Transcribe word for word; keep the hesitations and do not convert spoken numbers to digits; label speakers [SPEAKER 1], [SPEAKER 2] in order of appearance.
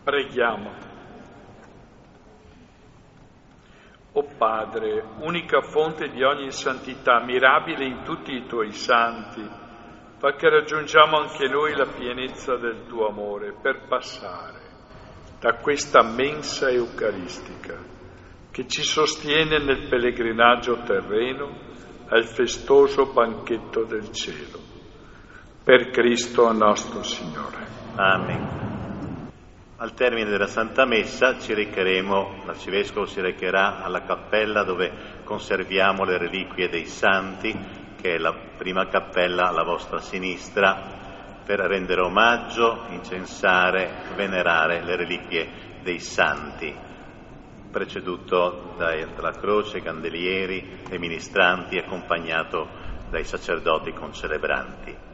[SPEAKER 1] Preghiamo. O Padre, unica fonte di ogni santità, mirabile in tutti i tuoi santi, fa che raggiungiamo anche noi la pienezza del tuo amore per passare da questa mensa eucaristica che ci sostiene nel pellegrinaggio terreno al festoso banchetto del cielo. Per Cristo nostro Signore.
[SPEAKER 2] Amen. Al termine della Santa Messa ci recheremo, l'arcivescovo si recherà alla cappella dove conserviamo le reliquie dei santi, che è la prima cappella alla vostra sinistra, per rendere omaggio, incensare, venerare le reliquie dei santi, preceduto dalla croce, candelieri e ministranti, accompagnato dai sacerdoti concelebranti.